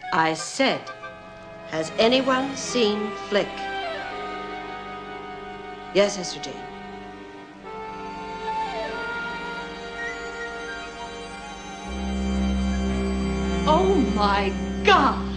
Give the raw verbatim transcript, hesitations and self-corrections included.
I said, has anyone seen Flick? Yes, Hester Jane. Oh, my God.